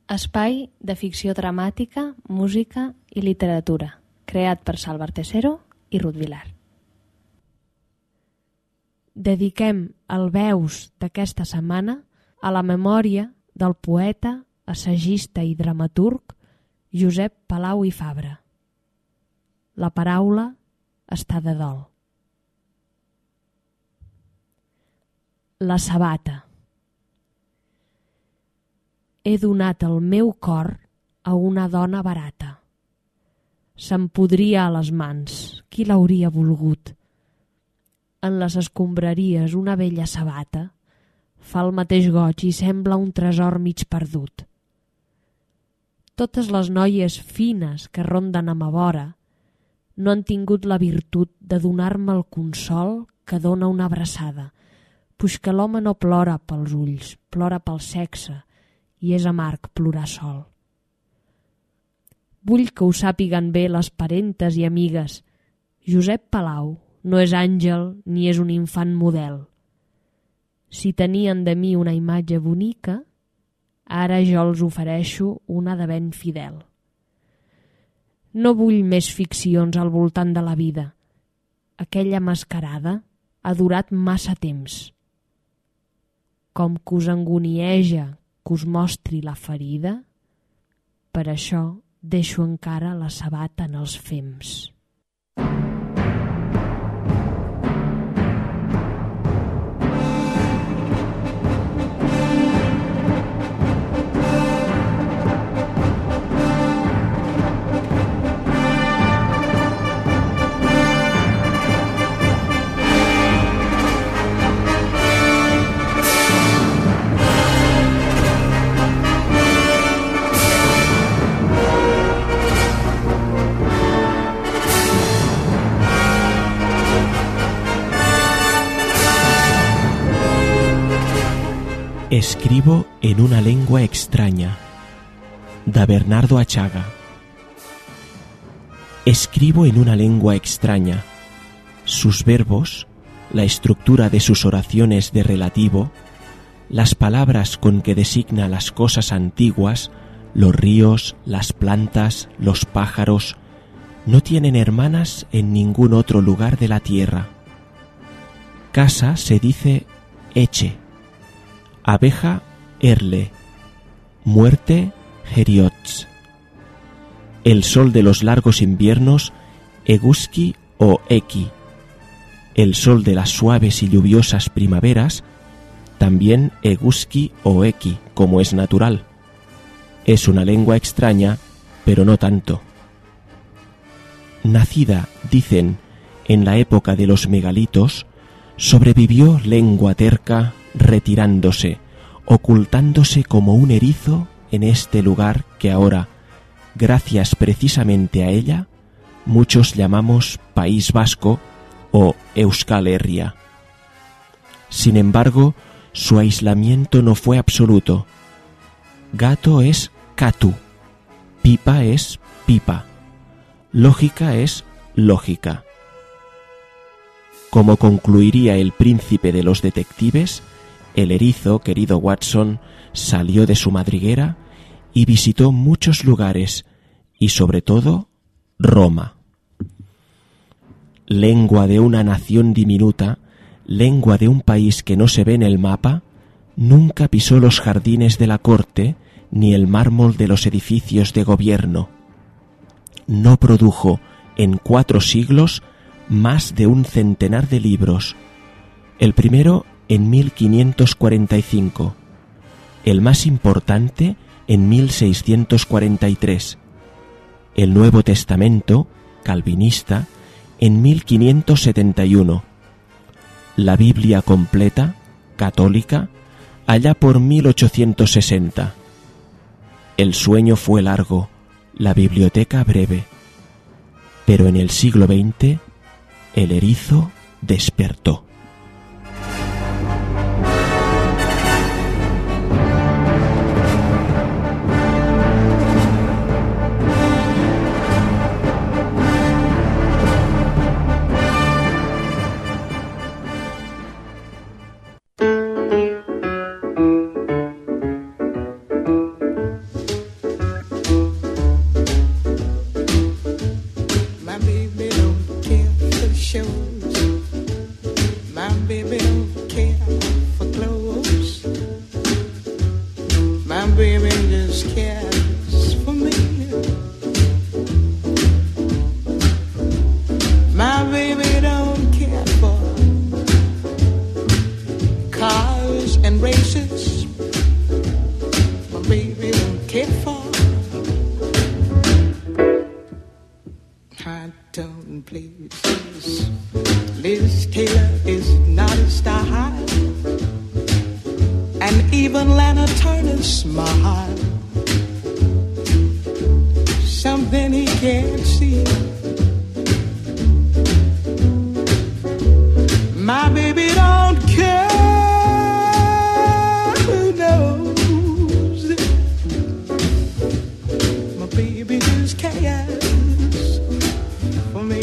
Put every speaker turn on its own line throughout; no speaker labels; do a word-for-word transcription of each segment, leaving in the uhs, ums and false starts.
Espai de ficció dramàtica, música i literatura, creat per Salva Artesero i Ruth Vilar. Dediquem el Veus d'aquesta setmana a la memòria del poeta, assagista i dramaturg Josep Palau i Fabra. La paraula està de dol. La sabata. He donat el meu cor a una dona barata. Se'm podria a les mans, qui l'hauria volgut? En les escombraries una vella sabata fa el mateix goig i sembla un tresor mig perdut. Totes les noies fines que ronden a ma vora no han tingut la virtut de donar-me el consol que dona una abraçada, puix que l'home no plora pels ulls, plora pel sexe, i és amarg plorar sol. Vull que ho sàpiguen bé les parentes i amigues. Josep Palau no és àngel ni és un infant model. Si tenien de mi una imatge bonica, ara jo els ofereixo una de ben fidel. No vull més ficcions al voltant de la vida. Aquella mascarada ha durat massa temps. Com que us angunieja que us mostri la ferida, per això deixo encara la sabata en els fems.
Escribo en una lengua extraña, de Bernardo Achaga. Escribo en una lengua extraña. Sus verbos, la estructura de sus oraciones de relativo, las palabras con que designa las cosas antiguas, los ríos, las plantas, los pájaros, no tienen hermanas en ningún otro lugar de la tierra. Casa se dice eche. Abeja, erle. Muerte, geriots. El sol de los largos inviernos, eguski o eki. El sol de las suaves y lluviosas primaveras, también eguski o eki, como es natural. Es una lengua extraña, pero no tanto. Nacida, dicen, en la época de los megalitos, sobrevivió lengua terca, retirándose, ocultándose como un erizo en este lugar que ahora, gracias precisamente a ella, muchos llamamos País Vasco o Euskal Herria. Sin embargo, su aislamiento no fue absoluto. Gato es katu, pipa es pipa, lógica es lógica. Como concluiría el príncipe de los detectives, el erizo, querido Watson, salió de su madriguera y visitó muchos lugares, y sobre todo, Roma. Lengua de una nación diminuta, lengua de un país que no se ve en el mapa, nunca pisó los jardines de la corte ni el mármol de los edificios de gobierno. No produjo en cuatro siglos más de un centenar de libros. El primero en mil quinientos cuarenta y cinco, el más importante en mil seiscientos cuarenta y tres, el Nuevo Testamento, calvinista, en mil quinientos setenta y uno, la Biblia completa, católica, allá por mil ochocientos sesenta. El sueño fue largo, la biblioteca breve, pero en el siglo veinte el erizo despertó.
high-tone places. Liz Taylor is not a style, and even Lana Turner's smile, something he can't see. My baby don't care who knows. My baby just cares for me.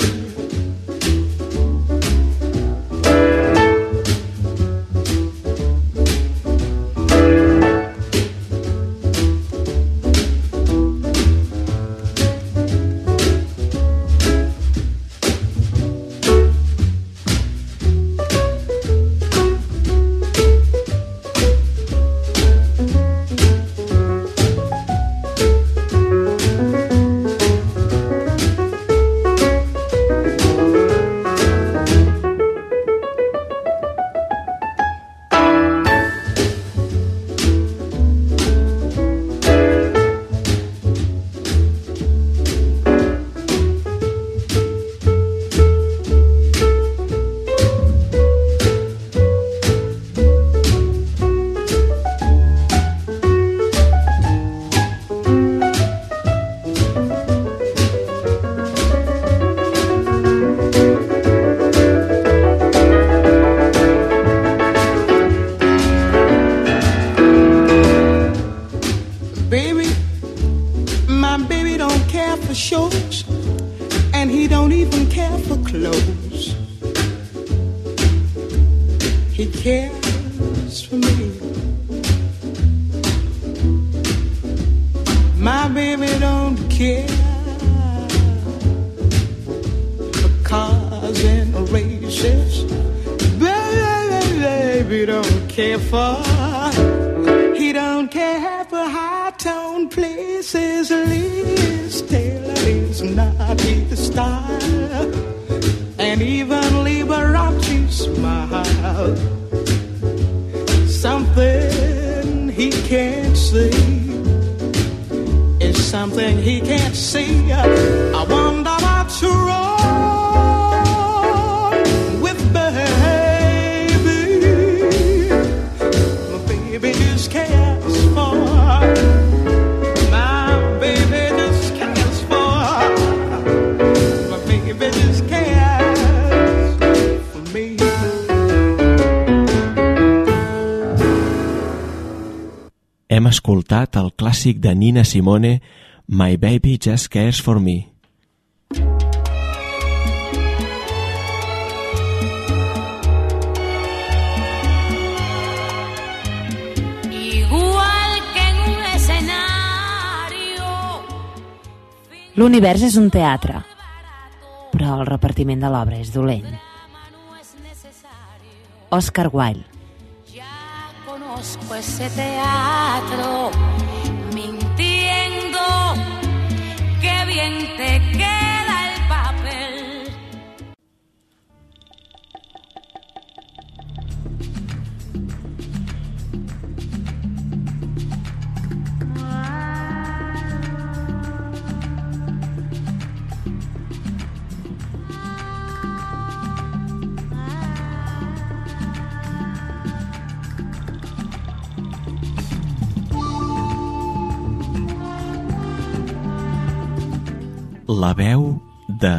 Hem escoltat el clàssic de Nina Simone, My Baby Just Cares for Me.
L'univers és un teatre, però el repartiment de l'obra és dolent. Oscar Wilde.
Conozco ese teatro, mintiendo, qué bien te queda el papel.
La veu de...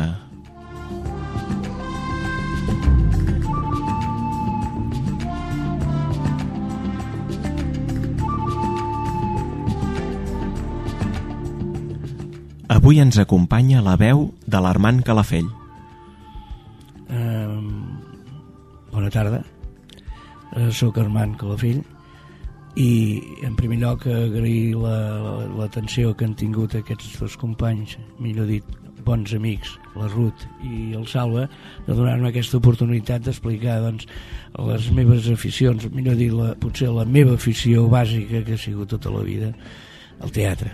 Avui ens acompanya la veu de l'Armand Calafell.
Uh, bona tarda, uh, soc Armand Calafell i en primer lloc agrair l'atenció la, que han tingut aquests dos companys, millor dit, bons amics, la Ruth i el Salva, de donar-me aquesta oportunitat d'explicar doncs, les meves aficions, millor dit, la, potser la meva afició bàsica que ha sigut tota la vida, el teatre.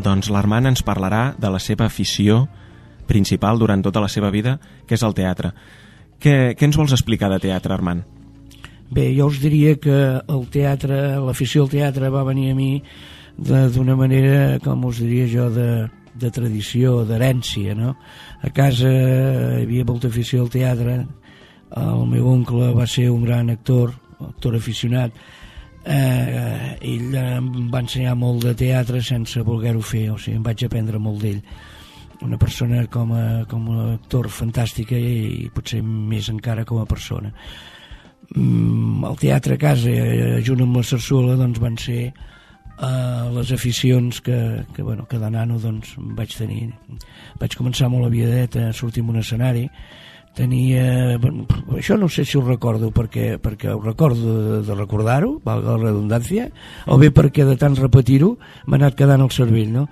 Doncs l'Armand ens parlarà de la seva afició principal durant tota la seva vida, que és el teatre. Què, què ens vols explicar de teatre, Armand?
Bé, jo us diria que el teatre, l'afició al teatre va venir a mi d'una manera, com us diria jo, de, de tradició, d'herència, no? A casa hi havia molta afició al teatre, el meu oncle va ser un gran actor, actor aficionat, eh, ell em va ensenyar molt de teatre sense voler-ho fer, o sigui, em vaig aprendre molt d'ell. Una persona com a, com a actor fantàstica i, i potser més encara com a persona. Mm, el teatre a casa, eh, junt amb la sarsuela, doncs van ser eh, les aficions que, que, bueno, que de nano doncs, vaig tenir. Vaig començar molt aviadet a sortir en un escenari. Tenia... Bueno, això no sé si ho recordo perquè, perquè ho recordo de, de recordar-ho, valga la redundància, o bé perquè de tant repetir-ho m'ha anat quedant al cervell, no?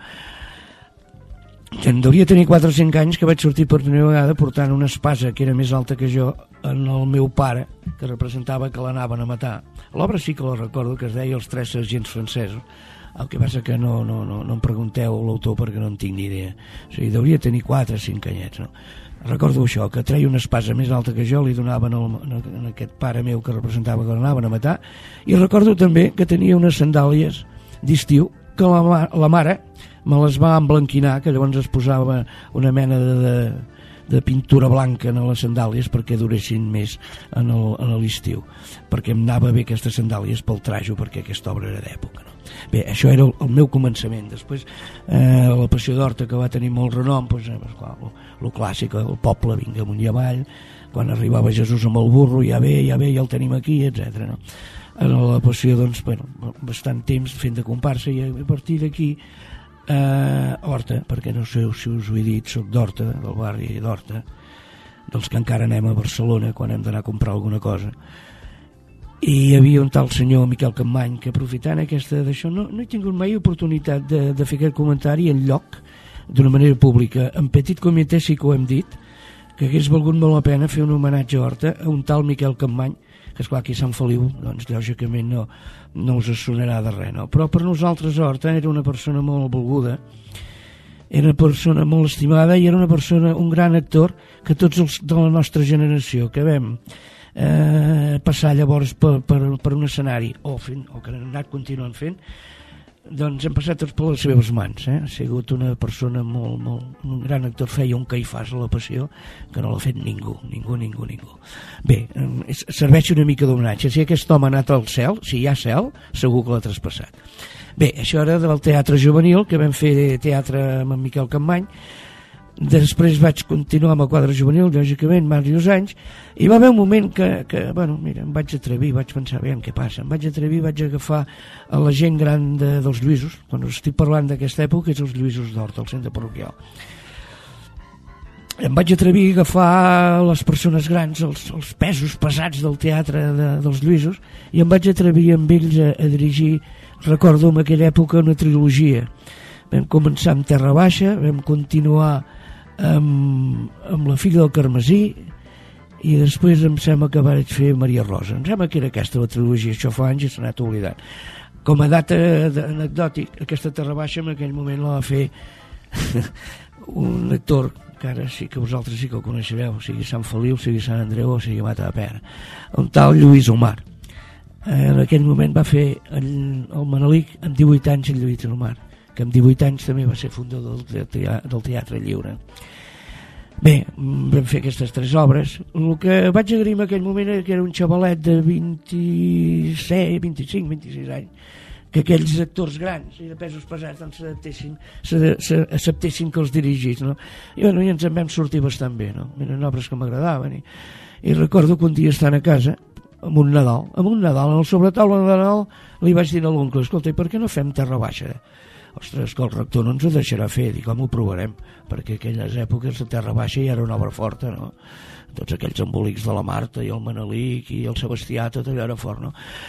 Em devia tenir quatre o cinc anys que vaig sortir per primera vegada portant una espasa que era més alta que jo en el meu pare, que representava que l'anaven a matar. L'obra sí que la recordo, que es deia Els tres sergents francesos. El que passa que no, no, no, no em pregunteu l'autor perquè no en tinc ni idea. O sigui, devia tenir quatre o cinc anyets, no? Recordo això, que treia una espasa més alta que jo, li donaven el, a aquest pare meu que representava que l'anaven a matar, i recordo també que tenia unes sandàlies d'estiu que la, la mare me les va emblanquinar, que llavors es posava una mena de, de, de pintura blanca en les sandàlies perquè duressin més en l'estiu, perquè em anava bé aquestes sandàlies pel trajo, perquè aquesta obra era d'època, no? Bé, això era el, el meu començament. Després eh, la Passió d'Horta, que va tenir molt renom, doncs, eh, clar, el, el clàssic, el poble vinga amunt i avall, quan arribava Jesús amb el burro, ja ve, ja ve, ja el tenim aquí, etcètera, no? En la Passió, doncs, bueno, bastant temps fent de comparsa, i a partir d'aquí Uh, Horta, perquè no sé si us ho he dit, soc d'Horta, del barri d'Horta, dels que encara anem a Barcelona quan hem d'anar a comprar alguna cosa, i hi havia un tal senyor Miquel Campmany que, aprofitant aquesta d'això, no, no he tingut mai oportunitat de, de fer aquest comentari en lloc, d'una manera pública. En petit comitè sí que ho hem dit, que hagués valgut molt la pena fer un homenatge a Horta a un tal Miquel Campmany, que esclar aquí a Sant Feliu, doncs lògicament no, no us sonarà de res, no? Però per nosaltres Horta era una persona molt volguda, era una persona molt estimada i era una persona, un gran actor que tots els de la nostra generació que vam eh, passar llavors per, per, per un escenari o, fent, o que han anat continuant fent, doncs hem passat tots per les seves mans, eh? Ha sigut una persona molt, molt, un gran actor, feia un Caifàs a la Passió que no l'ha fet ningú, ningú, ningú, ningú. Bé, serveix una mica d'homenatge. Si aquest home ha anat al cel, si hi ha cel, segur que l'ha traspassat. Bé, això era del teatre juvenil, que vam fer teatre amb en Miquel Campmany. Després vaig continuar amb el quadre juvenil, lògicament, diversos anys, i va haver un moment que, que bueno, mira, em vaig atrevir, vaig pensar, veiem què passa, em vaig atrevir, vaig agafar a la gent gran de, dels Lluïsos, quan us estic parlant d'aquesta època, és els Lluïsos d'Horta, el centre parroquial. Em vaig atrevir a agafar les persones grans, els, els pesos pesats del teatre de, dels Lluïsos, i em vaig atrevir amb ells a, a dirigir, recordo en aquella època, una trilogia. Vam començar amb Terra Baixa, vam continuar amb, amb La filla del Carmesí, i després em sembla que vaig fer Maria Rosa. Em sembla que era aquesta la trilogia, això fa anys i s'ha anat oblidant. Com a data anecdòtic, aquesta Terra Baixa en aquell moment la va fer un actor que ara sí que vosaltres sí que el coneixereu, sigui Sant Feliu, sigui Sant Andreu o sigui Matadepera, un tal Lluís Omar. En aquell moment va fer el, el Manelic amb divuit anys, el Lluís Omar, que amb divuit anys també va ser fundador del teatre, del teatre Lliure. Bé, vam fer aquestes tres obres. El que vaig agrair en aquell moment era que era un xavalet de vint-i-set, vint-i-cinc, vint-i-sis anys, que aquells actors grans i de pesos pesats doncs, s'acceptessin que els dirigís, no? I, bueno, i ens en vam sortir bastant bé, no? Eren obres que m'agradaven, i, i recordo que un dia estant a casa amb un Nadal, amb un Nadal, en el sobretaula de Nadal li vaig dir a l'oncle, escolta, i per què no fem Terra Baixa? Ostres, que el rector no ens ho deixarà fer. Dic, com ho provarem? Perquè aquelles èpoques de Terra Baixa ja era una obra forta, no? Tots aquells embolics de la Marta i el Manelic i el Sebastià, tot allò era fort, no?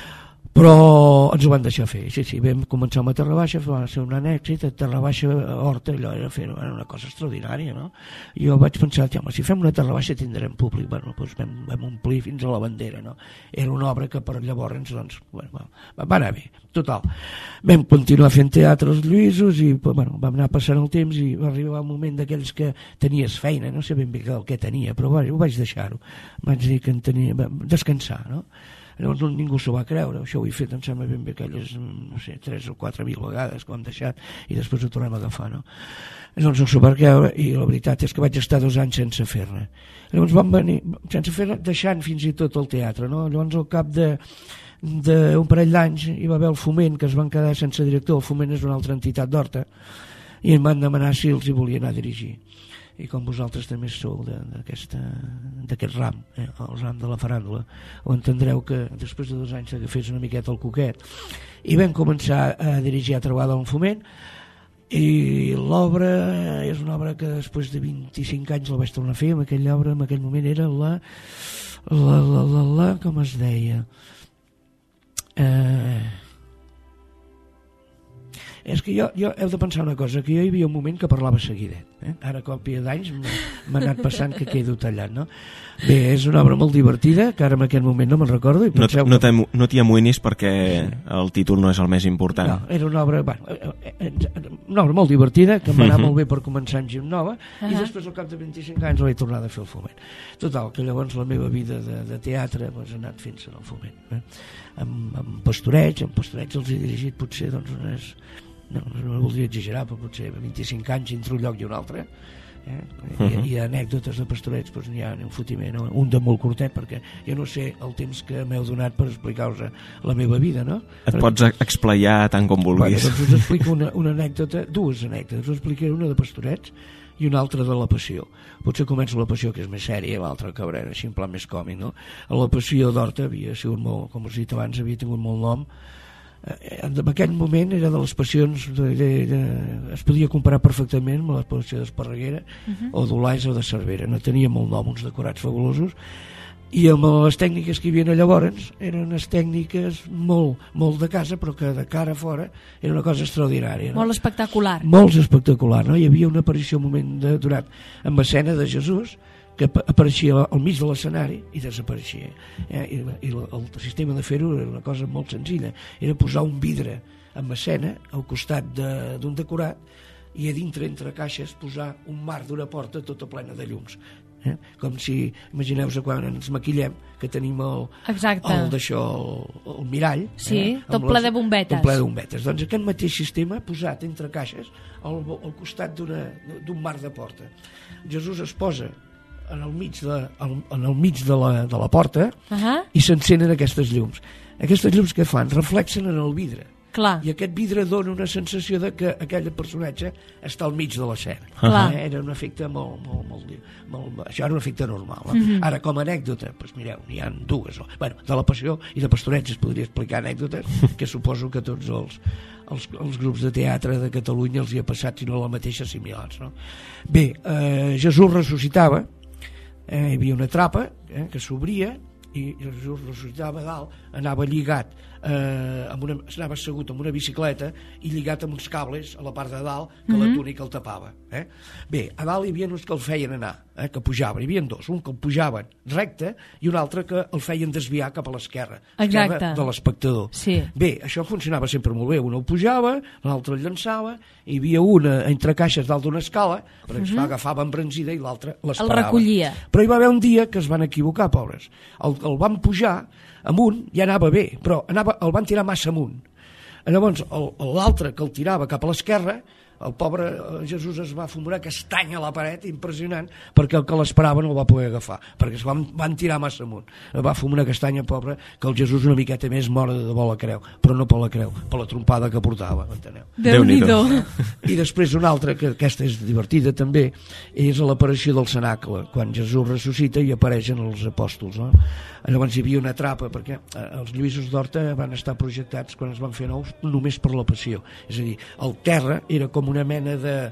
però ens ho van deixar fer, sí, sí, vam començar amb a Terra Baixa, va ser un gran èxit, a Terra Baixa, a Horta, allò era, fer, era una cosa extraordinària, no? Jo vaig pensar, home, si fem una Terra Baixa tindrem públic, bueno, doncs vam, vam omplir fins a la bandera, no? Era una obra que per llavors, doncs, bueno, va, va anar bé, total. Vam continuar fent teatre als Lluïsos i, bueno, vam anar passant el temps i va arribar un moment d'aquells que tenies feina, no sé ben bé el que tenia, però bueno, ho vaig deixar-ho, vaig dir que en tenia, descansar, no? Llavors ningú s'ho va creure, això ho he fet em sembla ben bé aquelles, no sé, tres o quatre mil vegades que ho hem deixat i després ho tornem a agafar, no? Llavors no s'ho va creure i la veritat és que vaig estar dos anys sense fer-ne. Llavors vam venir, sense fer-ne, deixant fins i tot el teatre, no? Llavors al cap de d'un parell d'anys hi va haver el Foment, que es van quedar sense director. El Foment és una altra entitat d'Horta i em van demanar si els hi volia anar a dirigir. I com vosaltres també sou d'aquest ram, eh, el ram de la faràndula, ho entendreu que després de dos anys que fes una miqueta el coquet i vam començar a dirigir a Trobada en Foment i l'obra és una obra que després de vint-i-cinc anys la vaig tornar a fer. En aquella obra, en aquell moment era la la, la, la, la com es deia eh és que jo, jo heu de pensar una cosa, que jo hi havia un moment que parlava seguidet, eh? Ara a còpia d'anys m'ha anat passant que quedo tallant, no? Bé, és una obra molt divertida, que ara en aquest moment no me'n recordo. I
no
que...
no t'hi amoïnis perquè el títol no és el més important.
No, era una obra, bueno, una obra molt divertida, que em va anar molt bé per començar en Gim Nova, uh-huh. I després al cap de vint-i-cinc anys la vaig tornar a fer el Foment. Total, que llavors la meva vida de, de teatre doncs, ha anat fent-se en el Foment. Eh? Amb, amb Pastorets, amb Pastorets els he dirigit potser doncs unes... No, no voldria exagerar, però potser vint-i-cinc anys entre un lloc i un altre, eh? I, uh-huh. i anècdotes de Pastorets doncs n'hi ha un fotiment, no? Un de molt curtet, perquè jo no sé el temps que m'heu donat per explicar-vos la meva vida, no?
Et
perquè...
pots explayar tant com vulguis.
Bueno, doncs us explico una, una anècdota, dues anècdotes, us explicaré una de Pastorets i una altra de La Passió. Potser començo La Passió, que és més sèria, l'altra Cabrera, així en plan més còmic, no? A La Passió d'Horta havia sigut molt, com us he dit abans, havia tingut molt nom. En aquell moment era de les passions de, de, de, es podia comparar perfectament amb la passió d'Esparreguera uh-huh. o d'Olais o de Cervera, no tenia molt nom, uns decorats fabulosos, i amb les tècniques que hi havia llavors eren unes tècniques molt, molt de casa, però que de cara a fora era una cosa extraordinària, no?
Molt espectacular,
molt espectacular, no? Hi havia una aparició un moment de, durat amb escena de Jesús que apareixia al mig de l'escenari i desapareixia, eh? I, i el, el sistema de fer-ho era una cosa molt senzilla, era posar un vidre en escena al costat d'un de, decorat i a dintre, entre caixes, posar un marc d'una porta tota plena de llums, eh? Com si, imagineu-vos quan ens maquillem que tenim el, el d'això el, el mirall,
sí,
eh?
tot ple de bombetes,
tot ple de bombetes. Doncs aquest mateix sistema posat entre caixes al, al costat d'un marc de porta. Jesús es posa en el mig de, en el mig de, la, de la porta uh-huh. i s'encenen aquestes llums. Aquestes llums que fan? Reflexen en el vidre.
Clar.
I aquest vidre dona una sensació de que aquell personatge està al mig de l'escena.
Uh-huh.
Eh? Era un efecte molt, molt, molt, molt... Això era un efecte normal. Eh? Uh-huh. Ara, com a anècdota, doncs mireu, n'hi ha dues. Bueno, de La Passió i de Pastorets es podria explicar anècdotes que suposo que tots els, els, els grups de teatre de Catalunya els hi ha passat, sinó la mateixa similars. No? Bé, eh, Jesús ressuscitava, eh, hi havia una trapa eh, que s'obria i Jesús ressuscitava a dalt, anava lligat eh, amb una, anava assegut amb una bicicleta i lligat amb uns cables a la part de dalt que mm-hmm. la túnica el tapava, eh? Bé, a dalt hi havia uns que el feien anar, eh, que pujaven, hi havia dos, un que el pujaven recte i un altre que el feien desviar cap a l'esquerra, esquerra de l'espectador.
Sí.
Bé, això funcionava sempre molt bé, un el pujava, l'altre el llançava, hi havia una entre caixes dalt d'una escala perquè mm-hmm. es agafava embranzida i l'altre l'esperava.
El recollia.
Però hi va haver un dia que es van equivocar, pobres. El, el van pujar amunt, ja anava bé, però anava, el van tirar massa amunt. Llavors, l'altre que el tirava cap a l'esquerra, el pobre Jesús es va fumurar castanya a la paret, impressionant, perquè el que l'esperava no el va poder agafar, perquè es van, van tirar massa amunt. Va fumar una castanya, pobre, que el Jesús una miqueta més mort de debò la creu, però no per la creu, per la trompada que portava, enteneu?
Déu-n'hi-do.
I després una altra, que aquesta és divertida també, és l'aparició del cenacle, quan Jesús ressuscita i apareixen els apòstols, no? Llavors hi havia una trapa, perquè els Lluïsos d'Horta van estar projectats quan es van fer nous només per la Passió, és a dir, el terra era com una mena de,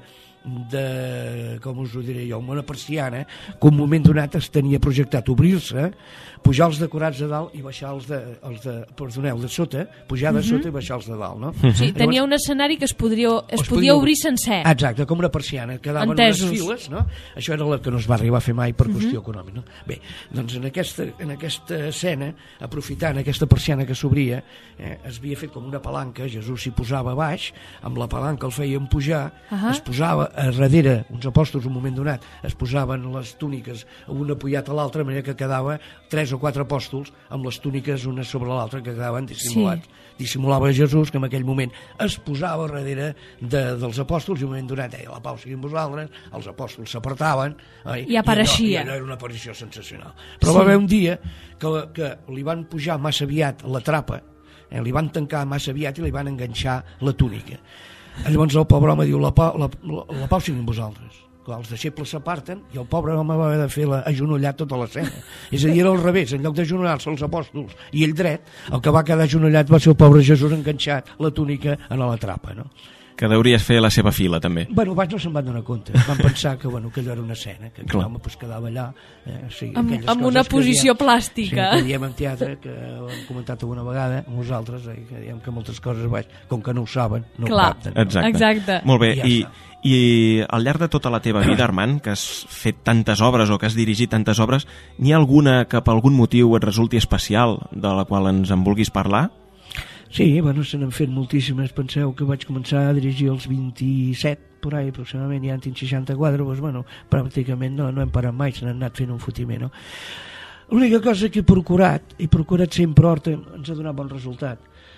de, com us ho diré jo, una persiana, que un moment donat es tenia projectat obrir-se, pujar els decorats de dalt i baixar els de, els de perdoneu, de sota, pujar de
Mhm.
sota i baixar els de dalt, no?
O sigui, tenia un escenari que es, podria, es
Es
podia
podia
obrir sencer.
Exacte, com una persiana, quedaven
Entesos.
unes files, no? Això era el que no es va arribar a fer mai per qüestió econòmica, no? Bé, doncs en aquesta, en aquesta escena, aprofitant aquesta persiana que s'obria, eh, es havia fet com una palanca, Jesús s'hi posava a baix, amb la palanca el feien pujar,
Ahà.
es posava a darrere, uns apòstols un moment donat, es posaven les túniques un apujat a l'altre, de manera que quedava tres o quatre apòstols amb les túniques una sobre l'altra que quedaven dissimulats. Sí. Dissimulava Jesús, que en aquell moment es posava darrere de, dels apòstols i un moment donat deia la pau sigui amb vosaltres, els apòstols s'apartaven oi?
I apareixia.
I allò, i allò era una aparició sensacional. Però
Sí.
va haver un dia que, que li van pujar massa aviat la trapa, eh? li van tancar massa aviat i li van enganxar la túnica. Llavors el pobre home diu la pau, la, la, la pau sigui amb vosaltres. Clar, els deixebles s'aparten i el pobre home va haver de fer la, agenollat tota l'escena. És a dir, era al revés, en lloc d'agenollar-se els apòstols i ell dret, el que va quedar agenollat va ser el pobre Jesús enganxat la túnica a la trapa, no?
Que deuries fer la seva fila, també.
Bueno, vaig no se'n van donar compte. Van pensar que, bueno, que allò era una escena, que aquell home pues, quedava allà. Eh, o sigui,
Amb,
aquelles
amb
coses
una
que
posició
diem,
plàstica.
sí, que diem en teatre, que ho hem comentat alguna vegada amb nosaltres, eh, que diem que moltes coses, baix, com que no ho saben, no
Clar.
ho capten. No?
Exacte.
Exacte.
Molt bé,
I ja
i,
està.
i al llarg de tota la teva vida, Armand, que has fet tantes obres o que has dirigit tantes obres, n'hi ha alguna que per algun motiu et resulti especial, de la qual ens en vulguis parlar?
Sí, bueno, se n'han fet moltíssimes. Penseu que vaig començar a dirigir els vint-i-set, por ahí aproximadament, ja en tinc seixanta-quatre, doncs, bueno, pràcticament no, no hem parat mai, se n'han anat fent un fotiment, no? L'única cosa que he procurat, he procurat sempre, Horta, ens ha donat bon resultat,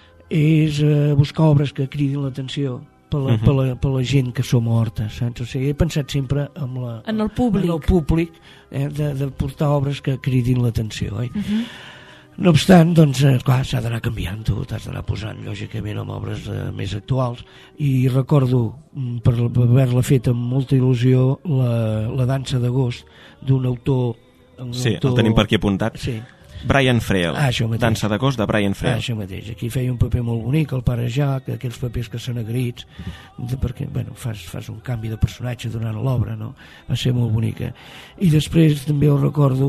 és eh, buscar obres que cridin l'atenció per la, uh -huh. per, la, per la gent que som a Horta, saps? O sigui, he pensat sempre en, la,
En el públic.
en el públic eh, de, de portar obres que cridin l'atenció, oi?
Uh -huh.
No obstant, doncs, eh, clar, s'ha d'anar canviant, tu t'has d'anar posant, lògicament, amb obres eh, més actuals, i recordo, mm, per haver-la fet amb molta il·lusió, la, la dansa d'agost d'un autor... Un
Sí,
autor...
el tenim per aquí apuntat.
Sí,
Brian Freel,
Ah, això mateix.
dansa d'agost de Brian
ah,
Freel.
això mateix. Aquí feia un paper molt bonic, el pare Jacques, aquells papers que són agraïts, de, perquè, bueno, fas, fas un canvi de personatge durant l'obra, no? Va ser molt bonica. I després també ho recordo,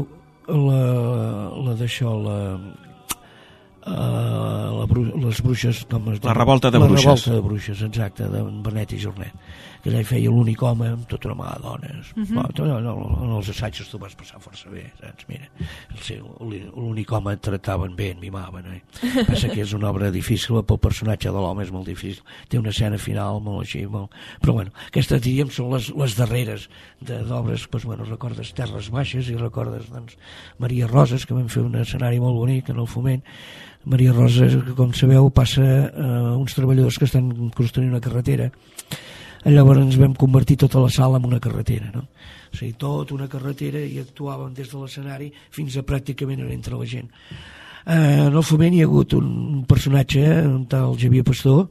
la, la d'això, la... Uh, la bru les bruixes com es diu?
La revolta de
la
bruixes.
revolta de bruixes, exacte, de Bernet i Jornet, que allà hi feia l'únic home amb tota una mà de dones.
Mhm.
uh -huh. no, no, en els assajos tu vas passar força bé, saps? Mira, l'únic home et tractaven bé, et mimaven, eh? Passa que és una obra difícil, pel personatge de l'home és molt difícil, té una escena final molt així, molt... però bueno, aquestes diríem són les, les darreres d'obres, doncs bueno, recordes Terres Baixes i recordes doncs, Maria Roses, que vam fer un escenari molt bonic en el Foment. Maria Rosa, que com sabeu, passa a uns treballadors que estan construint una carretera. Llavors ens vam convertir tota la sala en una carretera, no? O sigui, tota una carretera, i actuàvem des de l'escenari fins a pràcticament entre la gent. Eh, en el Foment hi ha hagut un personatge, un tal Xavier Pastor,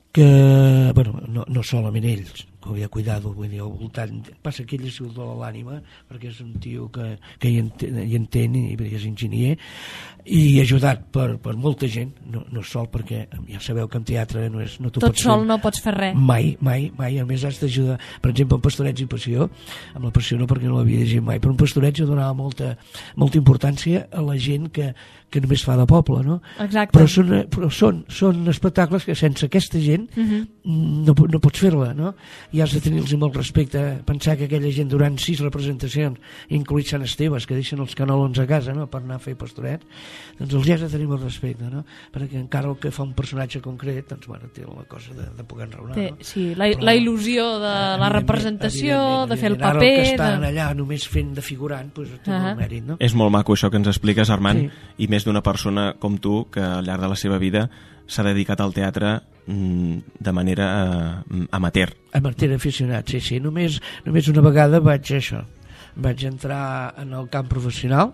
que, bueno, no, no solament ells, que havia cuidado, vull dir, al voltant, passa que ell és el de l'ànima, perquè és un tio que, que hi, entén, hi entén i és enginyer, i ajudat per, per molta gent, no, no sol, perquè ja sabeu que en teatre no és... No
Tot sol no pots fer res.
Mai, mai, mai. A més has d'ajudar, per exemple, en Pastorets i Passió, amb la Passió no perquè no l'havia llegit mai, però en Pastorets donava molta, molta importància a la gent que, que només fa de poble, no?
Exacte.
Però són, però són, són espectacles que sense aquesta gent
Uh -huh.
no, no pots fer-la, no? I has de tenir-los molt respecte, pensar que aquella gent durant sis representacions, incluït Sant Esteves, que deixen els canolons a casa, no?, per anar a fer Pastorets, doncs els has de tenir molt respecte, no? Perquè encara el que fa un personatge concret, doncs, bueno, té la cosa de, de poder enraonar,
Té,
no?
sí, la,
Però,
la il·lusió de la
evidentment,
representació,
evidentment,
de fer el
evidentment.
paper...
Ara el que estan
de...
allà només fent de figurant, doncs té
Uh -huh.
molt mèrit, no?
És molt maco això que ens expliques, Armand,
Sí.
i més d'una persona com tu que al llarg de la seva vida s'ha dedicat al teatre mm, de manera eh, amateur.
Amateur aficionat, sí, sí. Només, només una vegada vaig això, vaig entrar en el camp professional,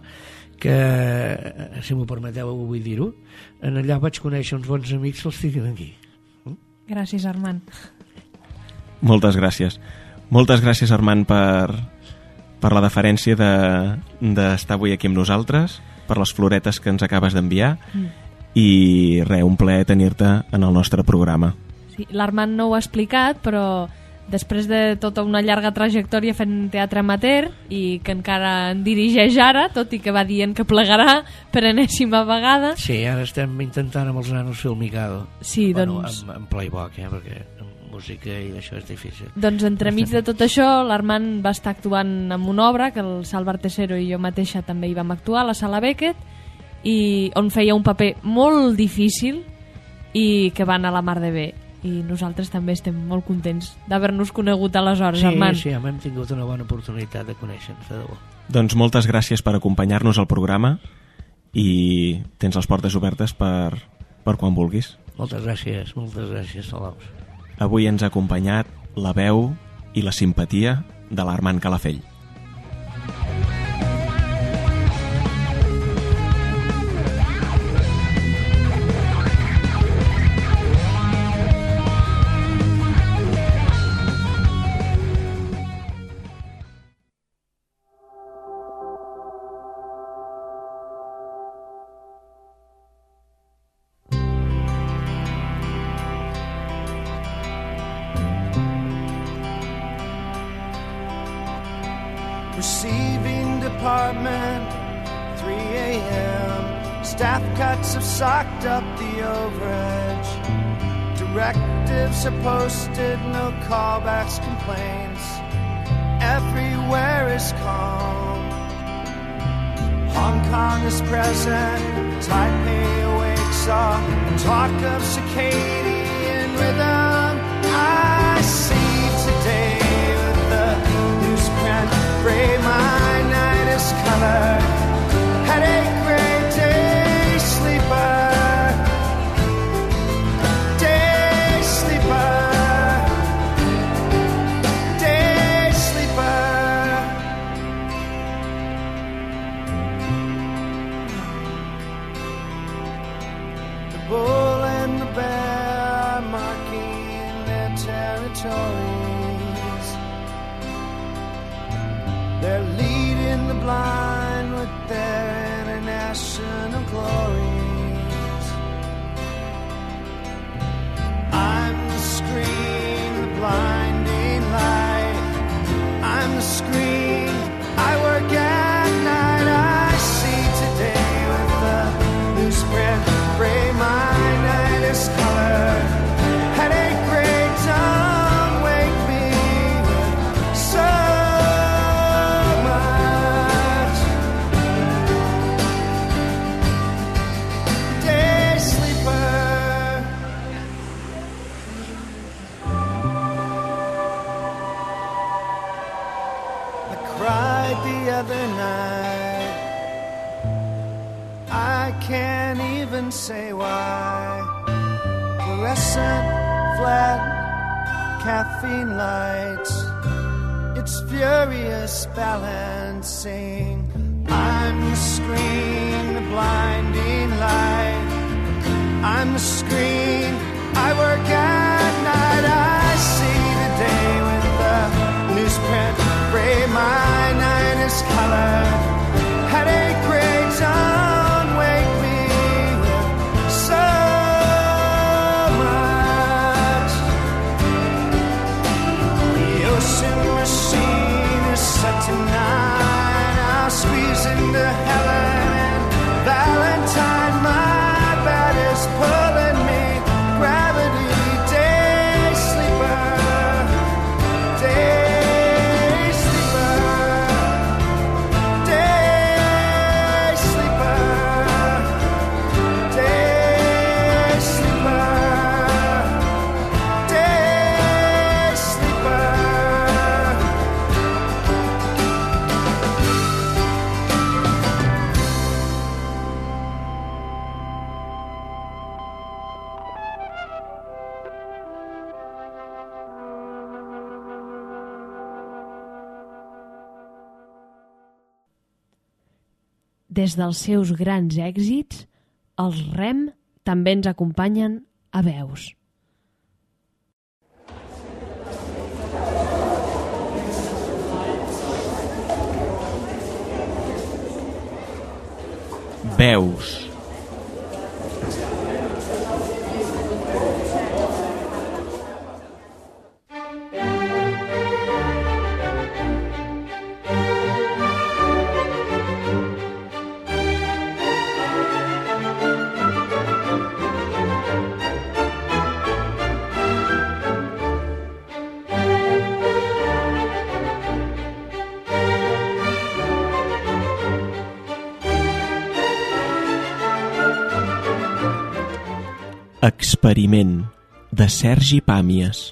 que, si m'ho permeteu, vull dir-ho, en allà vaig conèixer uns bons amics que els tinguin aquí.
Gràcies, Armand.
Moltes gràcies. Moltes gràcies, Armand, per, per la deferència de- d'estar avui aquí amb nosaltres, per les floretes que ens acabes d'enviar,
Mm.
i res, un plaer tenir-te en el nostre programa.
Sí, l'Armand no ho ha explicat, però després de tota una llarga trajectòria fent teatre amateur i que encara en dirigeix ara, tot i que va dient que plegarà per enèsima vegada.
Sí, ara estem intentant amb els nanos fer el Mikado.
Sí,
bueno,
doncs...
amb, amb playback, eh, perquè amb música i això és difícil.
Doncs entremig de tot això, l'Armand va estar actuant en una obra que el Salva Artesero i jo mateixa també hi vam actuar, a la Sala Beckett, i on feia un paper molt difícil i que va anar a la mar de bé. I nosaltres també estem molt contents d'haver-nos conegut aleshores,
sí,
Armand.
Sí, hem tingut una bona oportunitat de conèixer-nos, de debò.
Doncs moltes gràcies per acompanyar-nos al programa i tens les portes obertes per, per quan vulguis.
Moltes gràcies, moltes gràcies, Salaus.
Avui ens ha acompanyat la veu i la simpatia de l'Armand Calafell.
Receiving department, three a.m. Staff cuts have socked up the overage. Directives are posted, no callbacks, complaints. Everywhere is calm. Hong Kong is present, Taipei awakes all talk of circadian rhythm. I see today with the newsprint gray, my night is colored. Headache, gray, day sleeper. Day sleeper. Day sleeper. The bull and the bear are marking their territories. They're leading the blind with their international glories. I'm the screen, the blinding light. I'm the screen, I work at night. I see today with the newsprint gray, my night is colored. Headache, gray, don't wake me so. Other night, I can't even say why. Fluorescent, flat, caffeine lights. It's furious balancing. I'm the screen, the blinding light. I'm the screen, I work at night. I see the day with the newsprint gray, my night is colored. Headache, gray, don't wake me with so much. The ocean machine is set tonight. I'll squeeze into Helen and Valentine. My bed is pulling me. Gravity, day sleeper. Day
Des dels seus grans èxits, els Rem també ens acompanyen a veus.
Veus. Experiment, de Sergi Pàmies.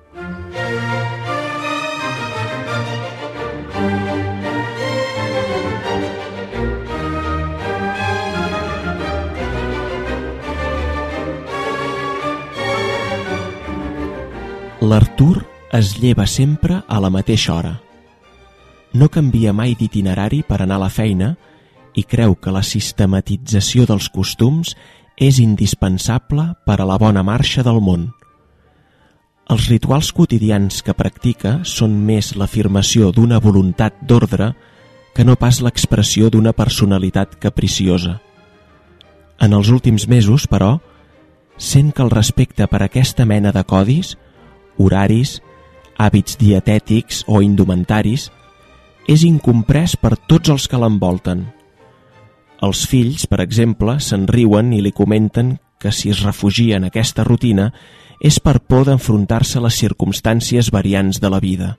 L'Artur es lleva sempre a la mateixa hora. No canvia mai d'itinerari per anar a la feina i creu que la sistematització dels costums és indispensable per a la bona marxa del món. Els rituals quotidians que practica són més l'afirmació d'una voluntat d'ordre que no pas l'expressió d'una personalitat capriciosa. En els últims mesos, però, sent que el respecte per aquesta mena de codis, horaris, hàbits dietètics o indumentaris, és incomprès per tots els que l'envolten. Els fills, per exemple, se'n riuen i li comenten que si es refugia en aquesta rutina és per por d'enfrontar-se a les circumstàncies variants de la vida.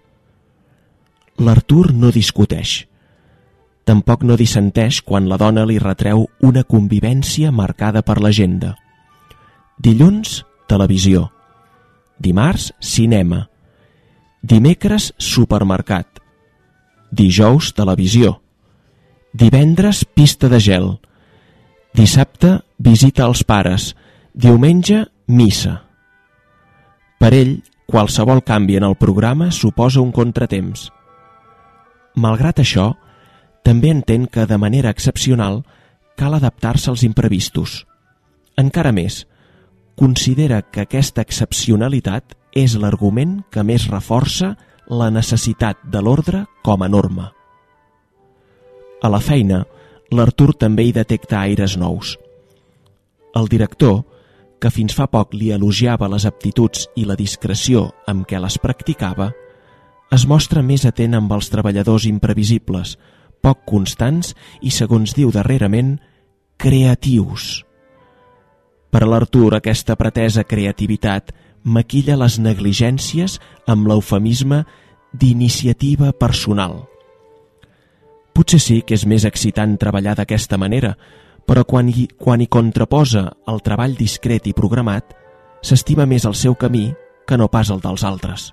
L'Artur no discuteix. Tampoc no dissenteix quan la dona li retreu una convivència marcada per l'agenda. Dilluns, televisió. Dimarts, cinema. Dimecres, supermercat. Dijous, televisió. Divendres, pista de gel. Dissabte, visita als pares. Diumenge, missa. Per ell, qualsevol canvi en el programa suposa un contratemps. Malgrat això, també entén que de manera excepcional cal adaptar-se als imprevistos. Encara més, considera que aquesta excepcionalitat és l'argument que més reforça la necessitat de l'ordre com a norma. A la feina, l'Artur també hi detecta aires nous. El director, que fins fa poc li elogiava les aptituds i la discreció amb què les practicava, es mostra més atent amb els treballadors imprevisibles, poc constants i, segons diu darrerament, creatius. Per a l'Artur, aquesta pretesa creativitat maquilla les negligències amb l'eufemisme d'iniciativa personal. Potser sí que és més excitant treballar d'aquesta manera, però quan hi, quan hi contraposa el treball discret i programat, s'estima més el seu camí que no pas el dels altres.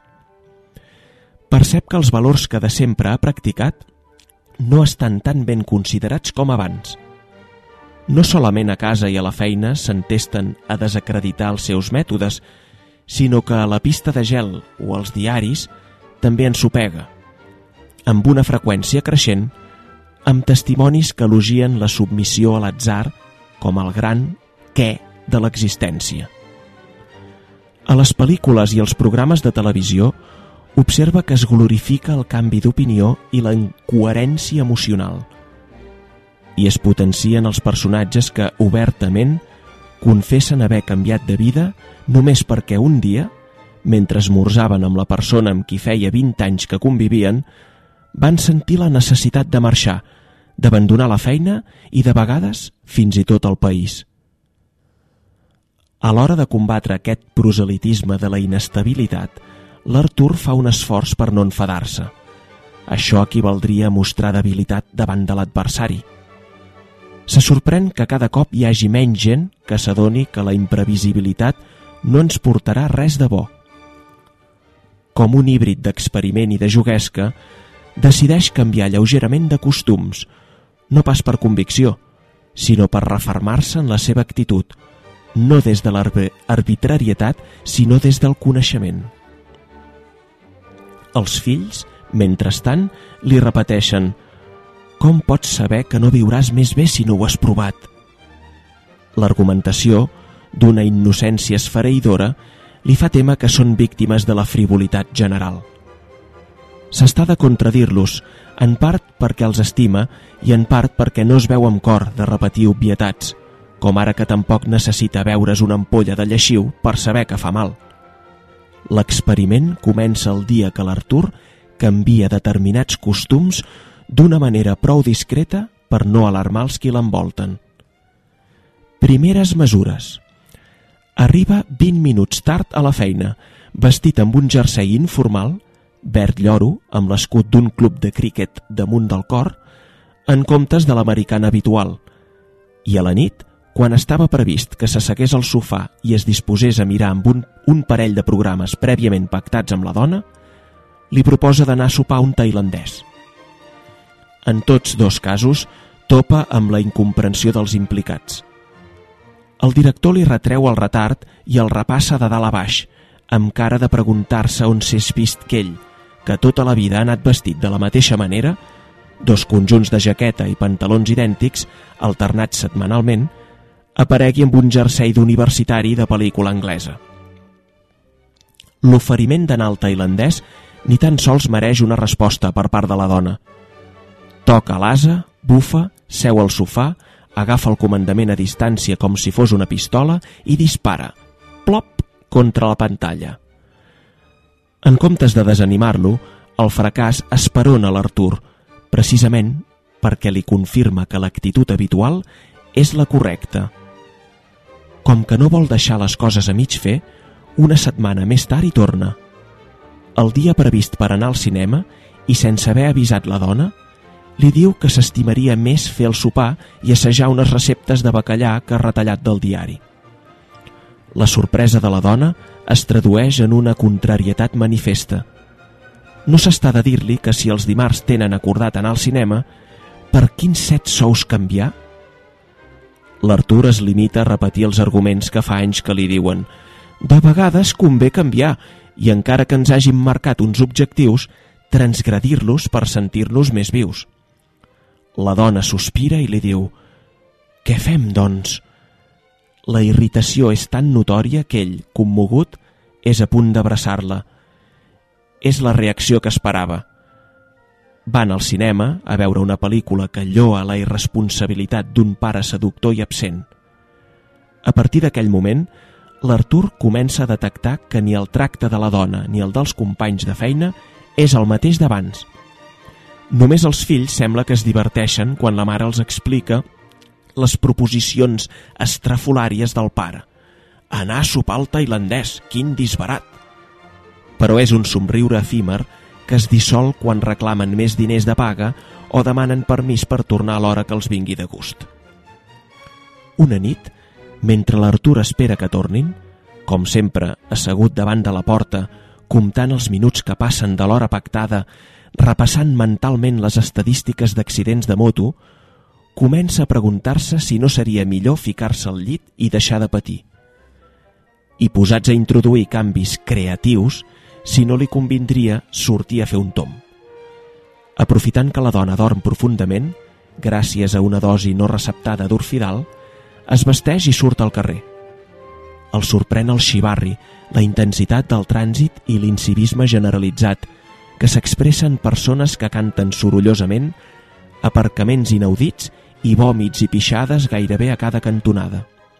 Percep que els valors que de sempre ha practicat no estan tan ben considerats com abans. No solament a casa i a la feina s'entesten a desacreditar els seus mètodes, sinó que a la pista de gel o als diaris també ensopega, amb una freqüència creixent, amb testimonis que elogien la submissió a l'atzar com el gran què de l'existència. A les pel·lícules i els programes de televisió observa que es glorifica el canvi d'opinió i la incoherència emocional, i es potencien els personatges que, obertament, confessen haver canviat de vida només perquè un dia, mentre esmorzaven amb la persona amb qui feia vint anys que convivien, van sentir la necessitat de marxar, d'abandonar la feina i, de vegades, fins i tot el país. A l'hora de combatre aquest proselitisme de la inestabilitat, l'Artur fa un esforç per no enfadar-se. Això equivaldria a mostrar debilitat davant de l'adversari. Se sorprèn que cada cop hi hagi menys gent que s'adoni que la imprevisibilitat no ens portarà res de bo. Com un híbrid d'experiment i de juguesca, decideix canviar lleugerament de costums, no pas per convicció, sinó per refermar-se en la seva actitud, no des de l'arbitrarietat, sinó des del coneixement. Els fills, mentrestant, li repeteixen: «Com pots saber que no viuràs més bé si no ho has provat?» L'argumentació, d'una innocència esfereïdora, li fa témer que són víctimes de la frivolitat general. S'està de contradir-los, en part perquè els estima i en part perquè no es veu amb cor de repetir obvietats, com ara que tampoc necessita veure's una ampolla de lleixiu per saber que fa mal. L'experiment comença el dia que l'Artur canvia determinats costums d'una manera prou discreta per no alarmar els qui l'envolten. Primeres mesures. Arriba vint minuts tard a la feina, vestit amb un jersei informal, verd lloro, amb l'escut d'un club de críquet damunt del cor, en comptes de l'americana habitual, i a la nit Quan estava previst que s'assegués al sofà i es disposés a mirar amb un, un parell de programes prèviament pactats amb la dona, li proposa d'anar a sopar a un tailandès. En tots dos casos, topa amb la incomprensió dels implicats. El director li retreu el retard i el repassa de dalt a baix, amb cara de preguntar-se on s'és vist que ell, que tota la vida ha anat vestit de la mateixa manera, dos conjunts de jaqueta i pantalons idèntics, alternats setmanalment, aparegui amb un jersei d'universitari de pel·lícula anglesa. L'oferiment d'anar al tailandès ni tan sols mereix una resposta per part de la dona. Toca l'asa, bufa, seu al sofà, agafa el comandament a distància com si fos una pistola i dispara, plop, contra la pantalla. En comptes de desanimar-lo, el fracàs esperona l'Artur, precisament perquè li confirma que l'actitud habitual és la correcta. Com que no vol deixar les coses a mig fer, una setmana més tard hi torna. El dia previst per anar al cinema, i sense haver avisat la dona, li diu que s'estimaria més fer el sopar i assajar unes receptes de bacallà que ha retallat del diari. La sorpresa de la dona es tradueix en una contrarietat manifesta. No s'està de dir-li que si els dimarts tenen acordat anar al cinema, per quins set sous canviar? L'Artur es limita a repetir els arguments que fa anys que li diuen «De vegades convé canviar i encara que ens hàgim marcat uns objectius, transgredir-los per sentir-nos més vius». La dona sospira i li diu «Què fem, doncs?» La irritació és tan notòria que ell, commogut, és a punt d'abraçar-la. És la reacció que esperava. Van al cinema a veure una pel·lícula que lloa la irresponsabilitat d'un pare seductor i absent. A partir d'aquell moment, l'Artur comença a detectar que ni el tracte de la dona ni el dels companys de feina és el mateix d'abans. Només els fills sembla que es diverteixen quan la mare els explica les proposicions estrafolàries del pare. Anar a sopar al tailandès, quin disbarat! Però és un somriure efímer que es dissol quan reclamen més diners de paga o demanen permís per tornar a l'hora que els vingui de gust. Una nit, mentre l'Artur espera que tornin, com sempre assegut davant de la porta, comptant els minuts que passen de l'hora pactada, repassant mentalment les estadístiques d'accidents de moto, comença a preguntar-se si no seria millor ficar-se al llit i deixar de patir. I posats a introduir canvis creatius, si no li convindria sortir a fer un tomb. Aprofitant que la dona dorm profundament, gràcies a una dosi no receptada d'Orfidal, es vesteix i surt al carrer. El sorprèn el xivarri, la intensitat del trànsit i l'incivisme generalitzat, que s'expressa en persones que canten sorollosament, aparcaments inaudits i vòmits i pixades gairebé a cada cantonada.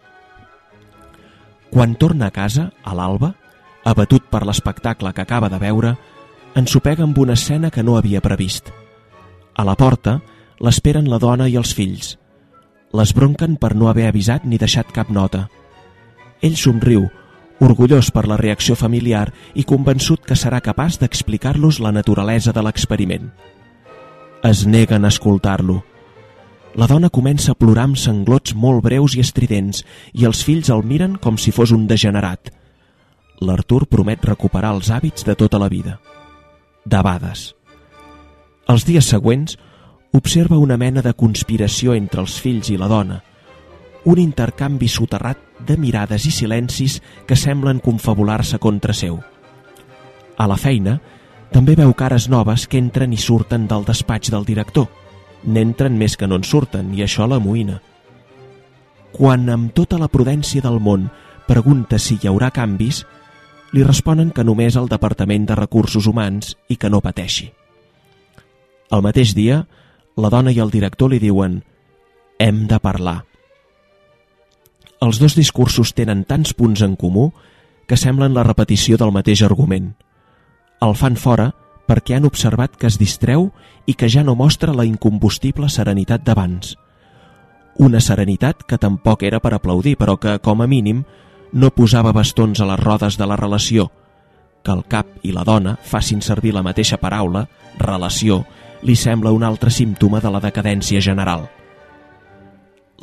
Quan torna a casa, a l'alba, abatut per l'espectacle que acaba de veure, ensopega amb una escena que no havia previst. A la porta l'esperen la dona i els fills. Les bronquen per no haver avisat ni deixat cap nota. Ell somriu, orgullós per la reacció familiar i convençut que serà capaç d'explicar-los la naturalesa de l'experiment. Es neguen a escoltar-lo. La dona comença a plorar amb sanglots molt breus i estridents i els fills el miren com si fos un degenerat. L'Artur promet recuperar els hàbits de tota la vida. Debades. Els dies següents observa una mena de conspiració entre els fills i la dona, un intercanvi soterrat de mirades i silencis que semblen confabular-se contra seu. A la feina, també veu cares noves que entren i surten del despatx del director. N'entren més que no en surten, i això l'amoïna. Quan, amb tota la prudència del món, pregunta si hi haurà canvis, li responen que només al Departament de Recursos Humans i que no pateixi. El mateix dia, la dona i el director li diuen «Hem de parlar». Els dos discursos tenen tants punts en comú que semblen la repetició del mateix argument. El fan fora perquè han observat que es distreu i que ja no mostra la incombustible serenitat d'abans. Una serenitat que tampoc era per aplaudir, però que, com a mínim, no posava bastons a les rodes de la relació. Que el cap i la dona facin servir la mateixa paraula, relació, li sembla un altre símptoma de la decadència general.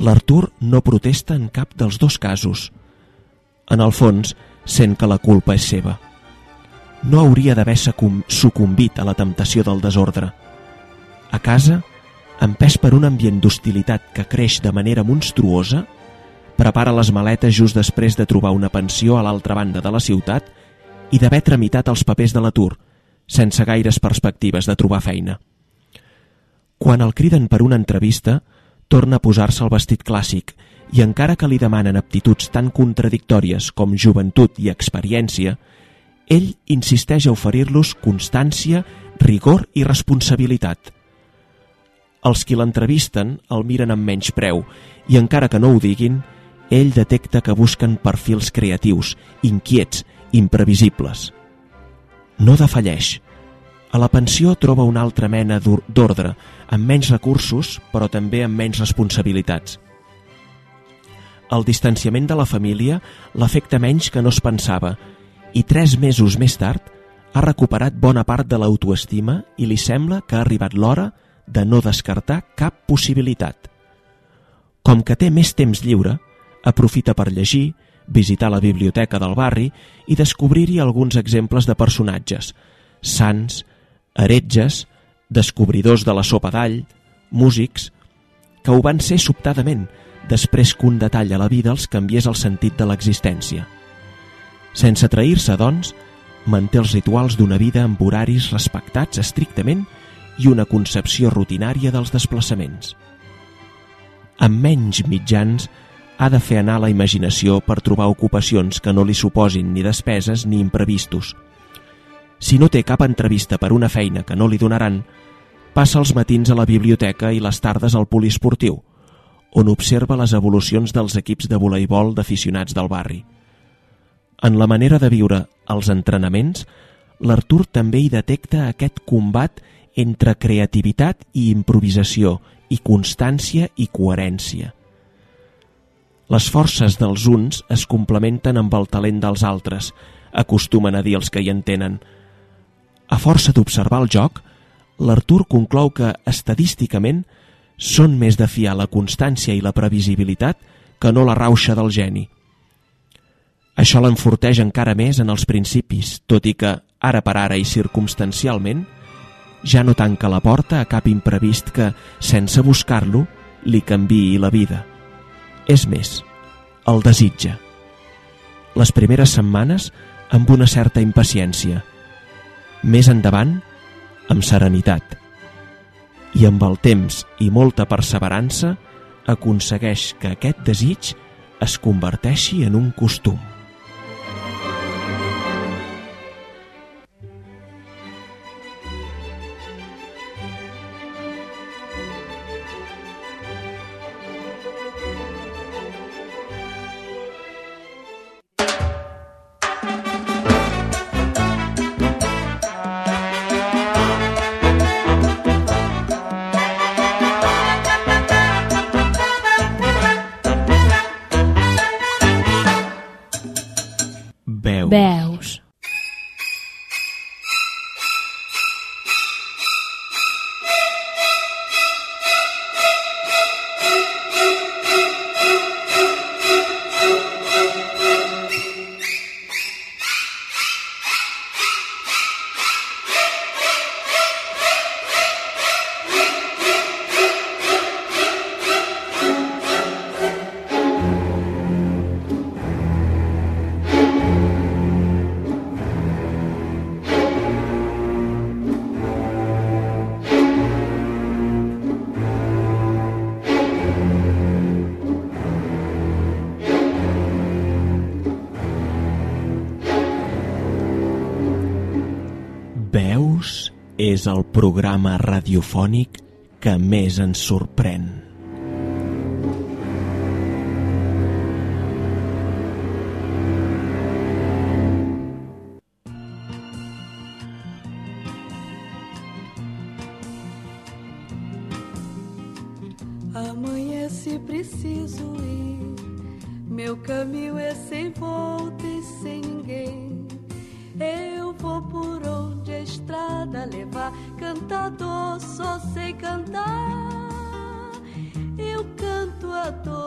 L'Artur no protesta en cap dels dos casos. En el fons, sent que la culpa és seva. No hauria d'haver sucumbit a la temptació del desordre. A casa, empès per un ambient d'hostilitat que creix de manera monstruosa, prepara les maletes just després de trobar una pensió a l'altra banda de la ciutat i d'haver tramitat els papers de l'atur, sense gaires perspectives de trobar feina. Quan el criden per una entrevista, torna a posar-se el vestit clàssic i encara que li demanen aptituds tan contradictòries com joventut i experiència, ell insisteix a oferir-los constància, rigor i responsabilitat. Els qui l'entrevisten el miren amb menyspreu i encara que no ho diguin, ell detecta que busquen perfils creatius, inquiets, imprevisibles. No defalleix. A la pensió troba una altra mena d'ordre, amb menys recursos, però també amb menys responsabilitats. El distanciament de la família l'afecta menys que no es pensava i tres mesos més tard ha recuperat bona part de l'autoestima i li sembla que ha arribat l'hora de no descartar cap possibilitat. Com que té més temps lliure, aprofita per llegir, visitar la biblioteca del barri i descobrir-hi alguns exemples de personatges, sants, heretges, descobridors de la sopa d'all, músics, que ho van ser sobtadament, després que un detall a la vida els canviés el sentit de l'existència. Sense trair-se, doncs, manté els rituals d'una vida amb horaris respectats estrictament i una concepció rutinària dels desplaçaments. Amb menys mitjans, ha de fer anar la imaginació per trobar ocupacions que no li suposin ni despeses ni imprevistos. Si no té cap entrevista per una feina que no li donaran, passa els matins a la biblioteca i les tardes al poliesportiu, on observa les evolucions dels equips de voleibol d'aficionats del barri. En la manera de viure els entrenaments, l'Artur també hi detecta aquest combat entre creativitat i improvisació i constància i coherència. Les forces dels uns es complementen amb el talent dels altres, acostumen a dir els que hi entenen. A força d'observar el joc, l'Artur conclou que, estadísticament, són més de fiar la constància i la previsibilitat que no la rauxa del geni. Això l'enforteix encara més en els principis, tot i que, ara per ara i circumstancialment, ja no tanca la porta a cap imprevist que, sense buscar-lo, li canviï la vida. És més, el desitja. Les primeres setmanes amb una certa impaciència, més endavant amb serenitat. I amb el temps i molta perseverança aconsegueix que aquest desig es converteixi en un costum.
Veus.
Veus és el programa radiofònic que més ens sorprèn.
Amanhece, preciso ir. Meu caminho é sem volta e sem ninguém. Eu vou por onde a estrada levar. Cantador, só sei cantar. Eu canto a dor.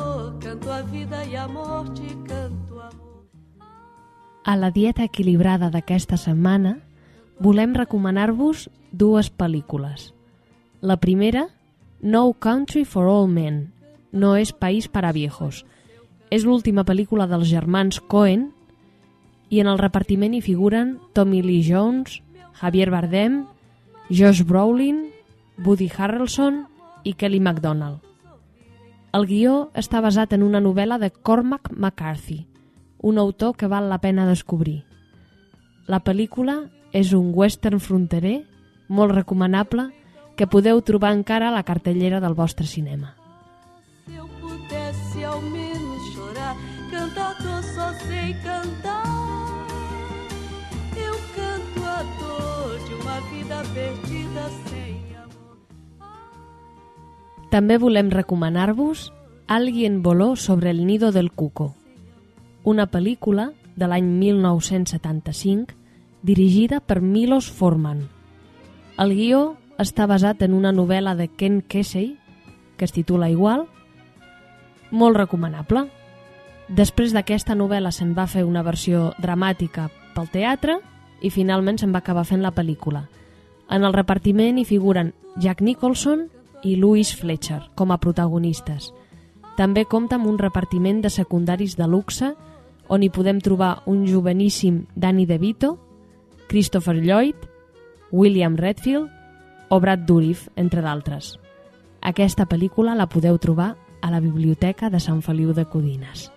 a vida e a morte, canto amor.
A la dieta equilibrada d'aquesta setmana volem recomanar-vos dues pel·lícules. La primera, No Country for Old Men, No és país para viejos. És l'última pel·lícula dels germans Coen i en el repartiment hi figuren Tommy Lee Jones, Javier Bardem, Josh Brolin, Woody Harrelson i Kelly MacDonald. El guió està basat en una novel·la de Cormac McCarthy, un autor que val la pena descobrir. La pel·lícula és un western fronterer molt recomanable que podeu trobar encara a la cartellera del vostre cinema.
Se eu pudesse ao menos chorar, cantador só sei cantar. Eu canto a dor de uma vida perdida sem amor.
També volem recomanar-vos Alguien voló sobre el nido del cuco, una pel·lícula de l'any mil nou-cents setanta-cinc dirigida per Milos Forman. El guió està basat en una novel·la de Ken Kesey que es titula igual, molt recomanable. Després d'aquesta novel·la se'n va fer una versió dramàtica pel teatre i finalment se'n va acabar fent la pel·lícula. En el repartiment hi figuren Jack Nicholson i Louise Fletcher com a protagonistes. També compta amb un repartiment de secundaris de luxe on hi podem trobar un joveníssim Danny DeVito, Christopher Lloyd, William Redfield o Brad Dourif, entre d'altres. Aquesta pel·lícula la podeu trobar a la Biblioteca de Sant Feliu de Codines.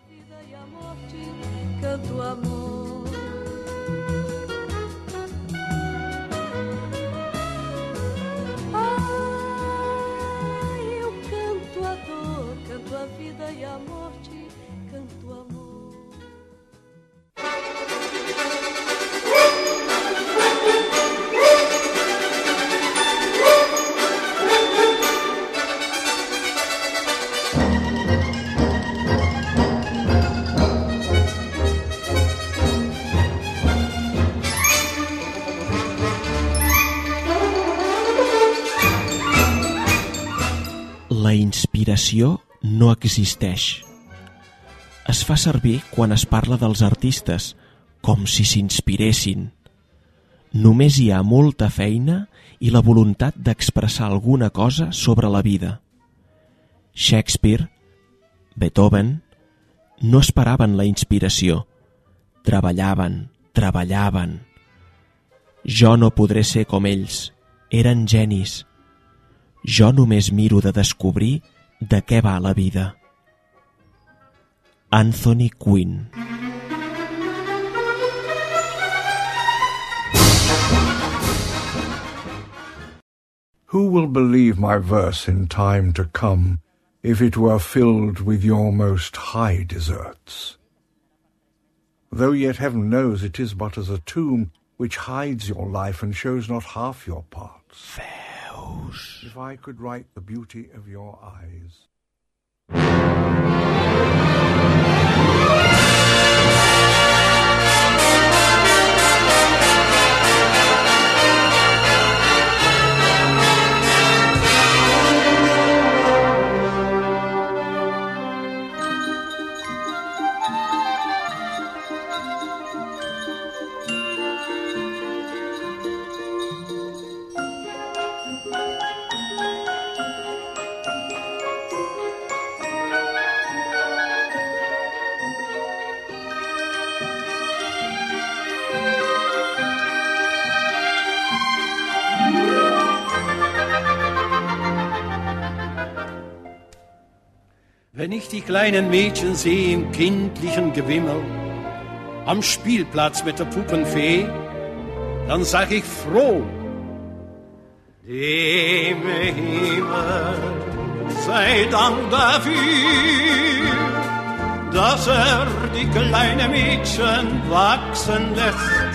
Canto amor. Ai, eu canto a dor, canto a vida e a morte, canto amor.
La inspiració no existeix. Es fa servir quan es parla dels artistes, com si s'inspiressin. Només hi ha molta feina i la voluntat d'expressar alguna cosa sobre la vida. Shakespeare, Beethoven, no esperaven la inspiració. Treballaven, treballaven. Jo no podré ser com ells, eren genis. Jo només miro de descobrir de què va la vida. Anthony Quinn.
Who will believe my verse in time to come if it were filled with your most high deserts? Though yet heaven knows it is but as a tomb which hides your life and shows not half your parts. If I could write the beauty of your eyes.
Wenn ich die kleinen Mädchen sehe im kindlichen Gewimmel, am Spielplatz mit der Puppenfee, dann sag ich froh, dem Himmel sei Dank dafür, dass er die kleinen Mädchen wachsen lässt.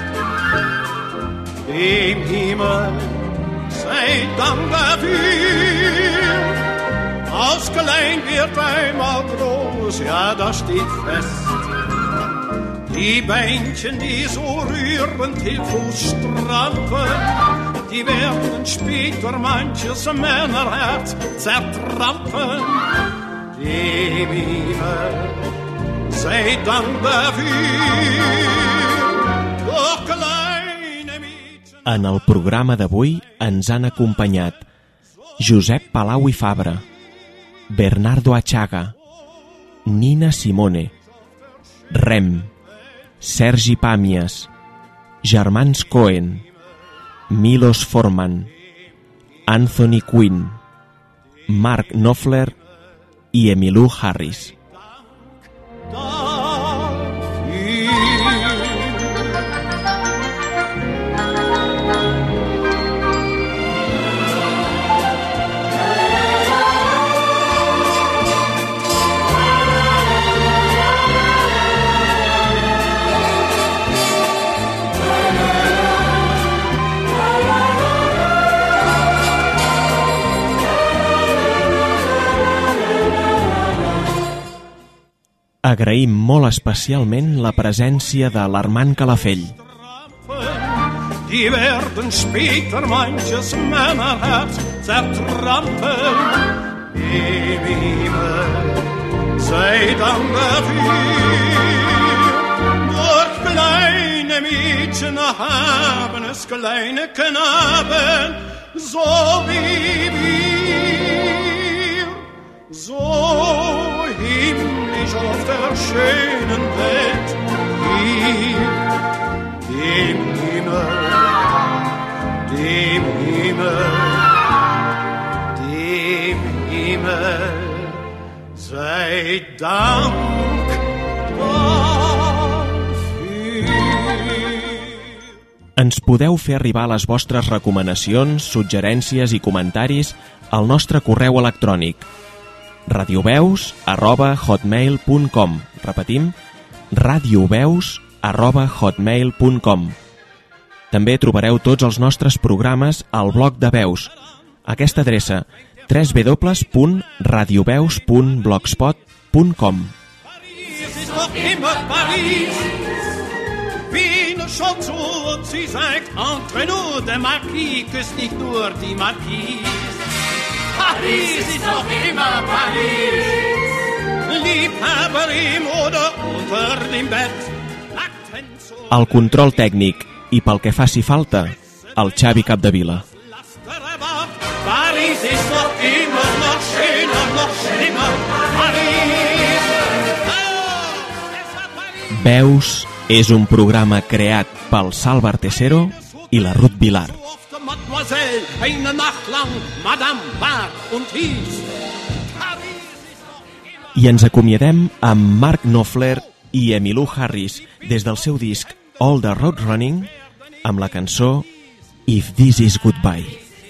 Dem Himmel sei Dank dafür, aus klein wird einmal groß, ja, das steht fest. Die Beinchen, die so rührend hilflos strampeln, die werden später manches Männerherz zertrampen. dem Himmel sei Dank dafür. Doch kleine Mädchen...
En el programa d'avui ens han acompanyat Josep Palau i Fabra, Bernardo Achaga, Nina Simone, Rem, Sergi Pàmies, Germans Cohen, Milos Forman, Anthony Quinn, Mark Knopfler i Emmylou Harris. Agraïm molt especialment la presència de l'Armand Calafell.
Die werden später manches Männerherz zertrampeln. Im Himmel sei Dank dafür. Durch kleine Mädchen haben es kleine Knaben, so wie wir, so himmlisch auf der schönen Welt, hier, dem Himmel, dem Himmel, dem Himmel sei Dank dafür.
Ens podeu fer arribar les vostres recomanacions, suggerències i comentaris al nostre correu electrònic radioveus arroba hotmail punt com. Repetim, radioveus arroba hotmail punt com. També trobareu tots els nostres programes al blog de Veus. Aquesta adreça, w w w punt radioveus punt blogspot punt com.
Paris ist noch immer Paris. Wien schaut zu und sie sagt, entre nous, der Marquis küsst nicht nur die Marquise. Paris ist noch immer Paris. Liebhaberin oder unter dem Bett.
El control tècnic i pel que faci falta, el Xavi Capdevila.
Paris ist noch immer noch schöner, noch schlimmer. Paris.
Veus és un programa creat pel Salva Artesero i la Ruth Vilar.
Mademoiselle, eine Nacht lang, Madame war und hieß.
I ens acomiadem amb Mark Knopfler i Emmylou Harris des del seu disc All the Road Running amb la cançó If This Is Goodbye.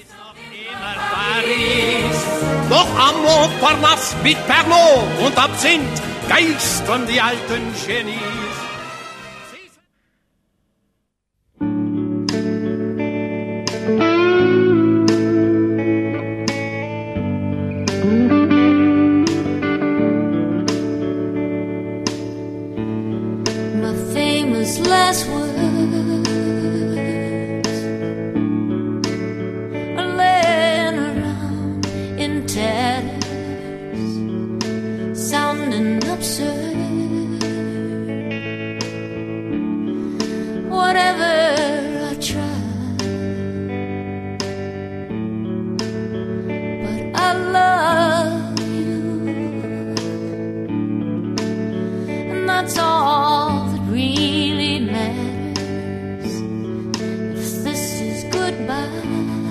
Doch am Montparnasse mit Pernod und Absinth geistern die alten Genies.
Last words are laying around in tatters, sounding absurd. Whatever I try, but I love you, and that's all that really matters. If this is goodbye,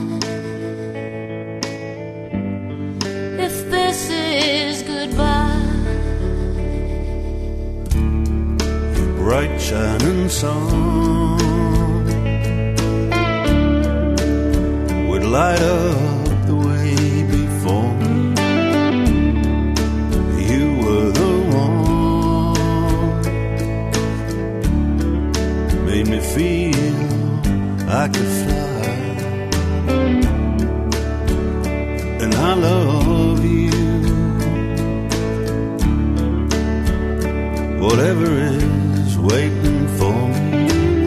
if this is goodbye,
your bright shining sun would light up the way before me. You were the one made me feel I could fly, and I love you. Whatever is waiting for me,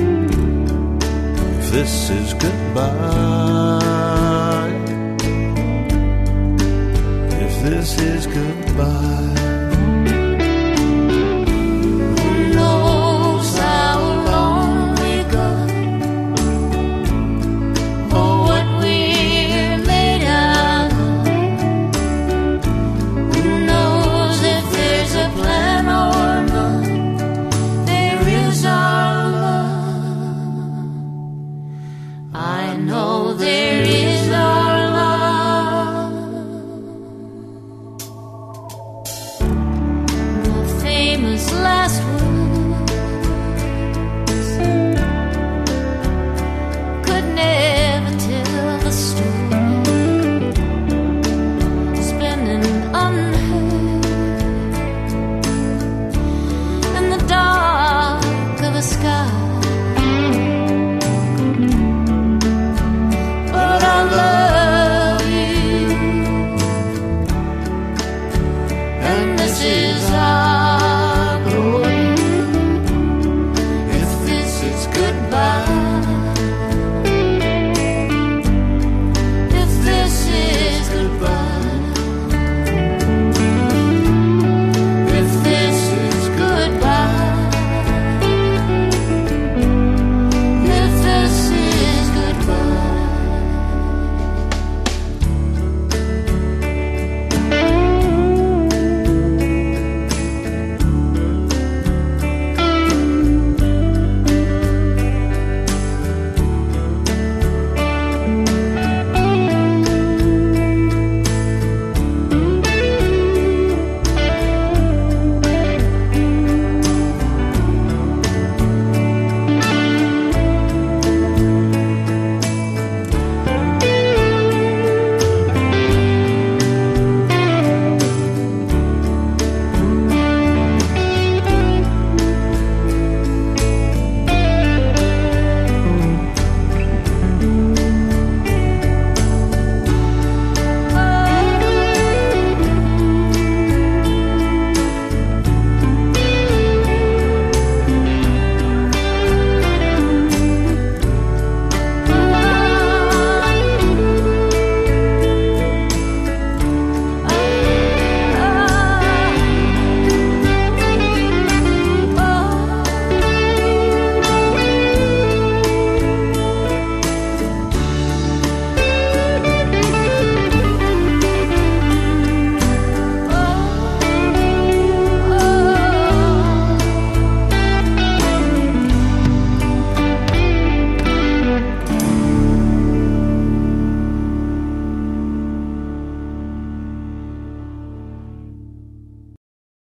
if this is goodbye, if this this is goodbye.